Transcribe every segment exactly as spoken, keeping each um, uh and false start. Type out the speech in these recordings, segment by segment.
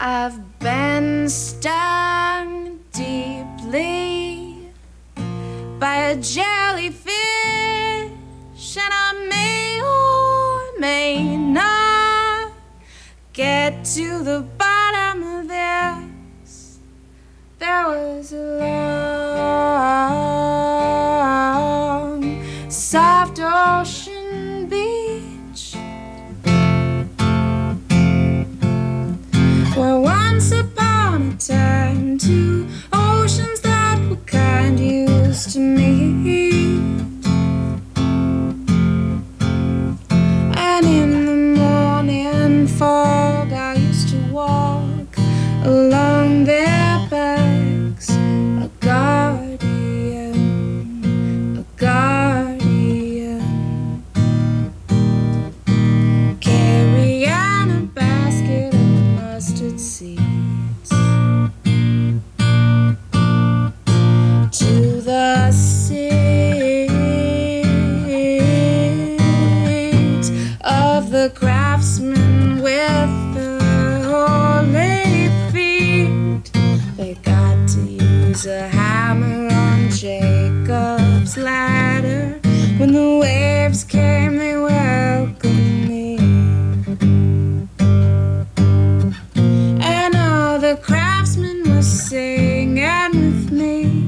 I've been stung deeply by a jellyfish, and I may or may not get to the bottom of this. There was a long, soft ocean beach where once upon a time two oceans that were kind used to meet. And in the morning fog I used to walk along their backs, a guardian, a guardian, carrying a basket of mustard seeds to the seat of the craftsman with the holy feet. They got to use a hammer on Jacob's ladder. When the waves came, they welcomed me, and all the craftsmen were singing with me.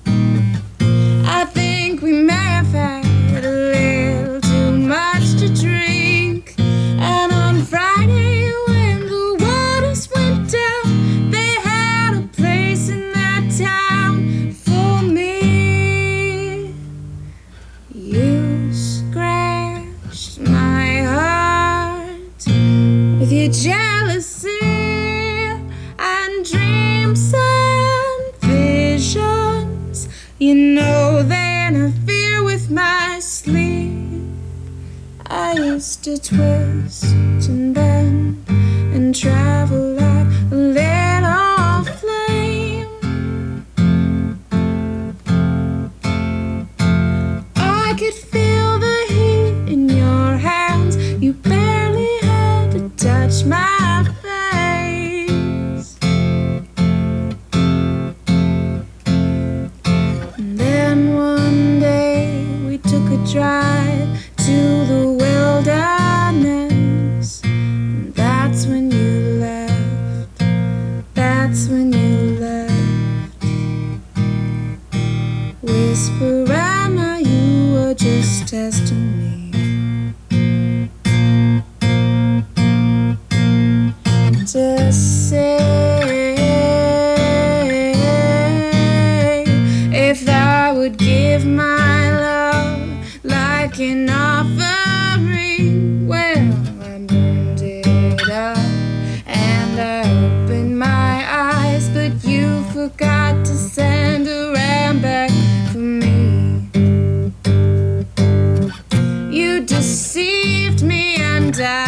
I think we may have had a little too much to drink, and on Friday when the waters went down, they had a place in that town for me. You scratched my heart with your jealousy and dreams and visions. You know they interfere with my sleep. I used to twist and bend and travel like a little flame. I could feel the heat in your hands. You barely had to touch my face. And then one day we took a drive to the wilderness, and that's when you left, that's when you left. Whisper, Anna, you were just testing me to say if I would give my love like an offering. Well, I burned it up and I opened my eyes, but you forgot to send a ram back for me. You deceived me and I